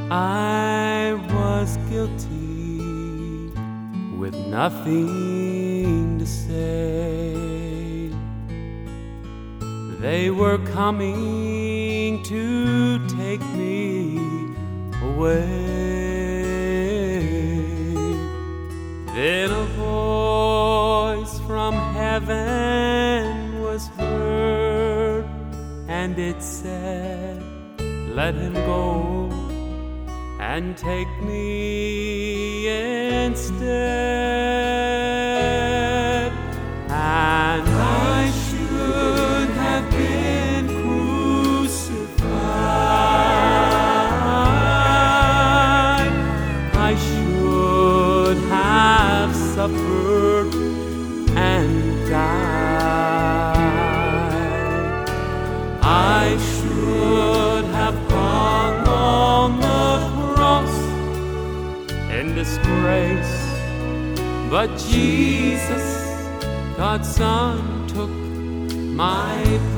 I was guilty with nothing to say. They were coming to take me away. Then a voice from heaven was heard, and it said, "Let him go and take me instead." And I should have been crucified. I should have suffered and died. I should have gone on the cross in disgrace, but Jesus, God's Son, took my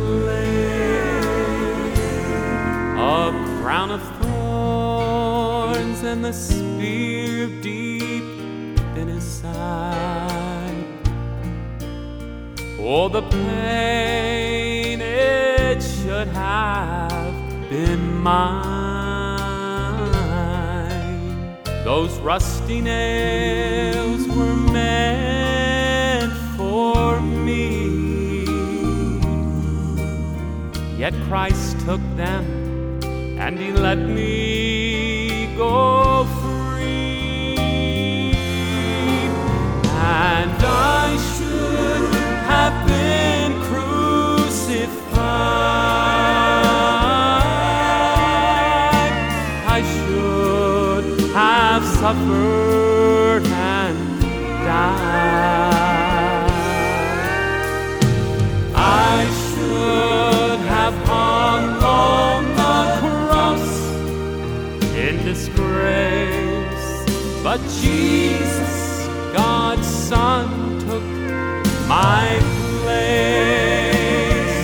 place. A crown of thorns and the spear deep in his side. Oh, the pain, it should have been mine. Those rusty nails were meant for me, yet Christ took them and he let me go free. And I should have been crucified. I should have suffered and died. I should have hung on the cross in disgrace, but Jesus, God's Son, took my place.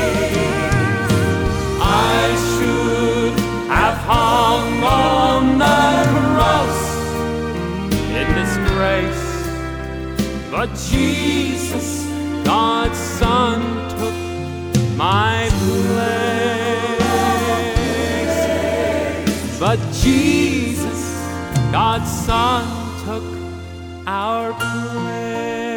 I should have hung on the cross in disgrace, but Jesus, God's Son, took my place. But Jesus, God's Son, took our place.